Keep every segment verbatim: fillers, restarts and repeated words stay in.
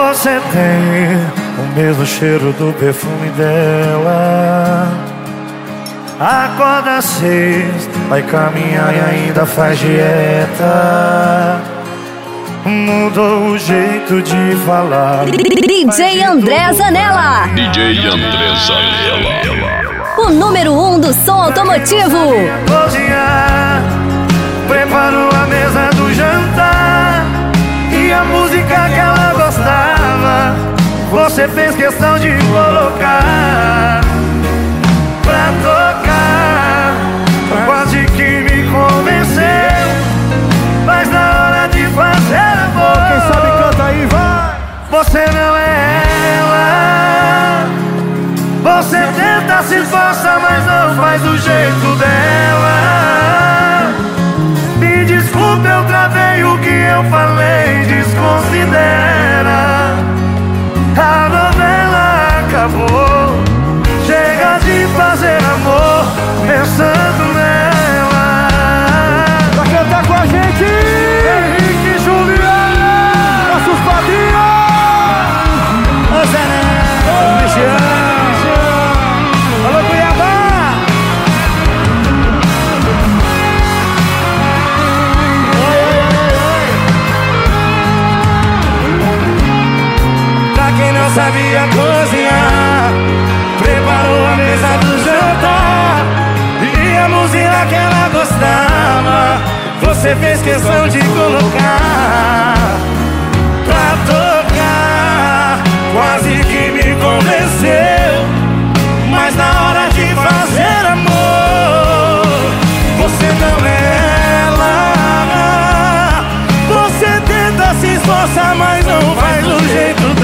Você tem o mesmo cheiro do perfume dela. Acorda às seis, vai caminhar e ainda faz dieta. Mudou o jeito de falar. D J André Zanella. D J André Zanella. O número um do som automotivo. Cozinhar, preparou a mesa do jantar e a música que ela gostava, você fez questão de colocar pra tocar. Quase que me convenceu, mas na hora de fazer amor, quem sabe canta aí, vai! Você não é ela. Você tenta, se esforça, mas não faz do jeito dela. Me desculpe, eu travei o que eu falei, desconsidera. A novela acabou, chega de fazer amor pensando nela. Pra cantar com a gente, Henrique Juliano, nossos padrinhos. Ô Zé Neto, ô Cristiano, alô Cuiabá. Pra quem não sabia cozinhar, preparou a mesa do jantar e a música que ela gostava, você fez questão de colocar pra tocar. Quase que me convenceu, mas na hora de fazer amor, você não é ela. Você tenta, se esforça, mas não faz do jeito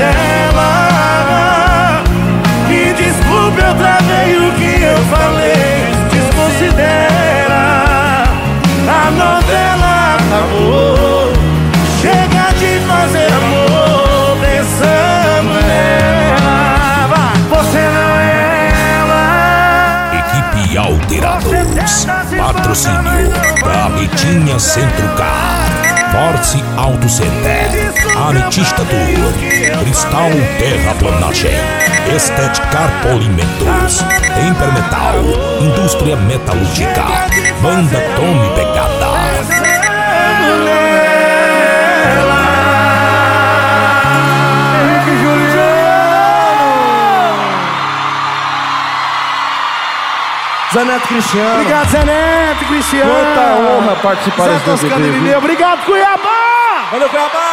dela. Me desculpe, eu travei o que eu falei, desconsidera. A novela acabou, chega de fazer amor pensando nela. Você não é ela. Equipe Alterados. Patrocínio Barretinha Centro-Car, Force Auto Center, Ametista Tour, Cristal Terraplanagem, Estética Polimentos, Tempermetal, Indústria Metalúrgica, Banda Tome Pegada. Henrique Juliano. Zé Neto Cristiano. Obrigado, Zé Neto, Cristiano. Quanta honra participar Zé desse Toscano D V D, e Lineu. Obrigado, Cuiabá. Valeu, Cuiabá!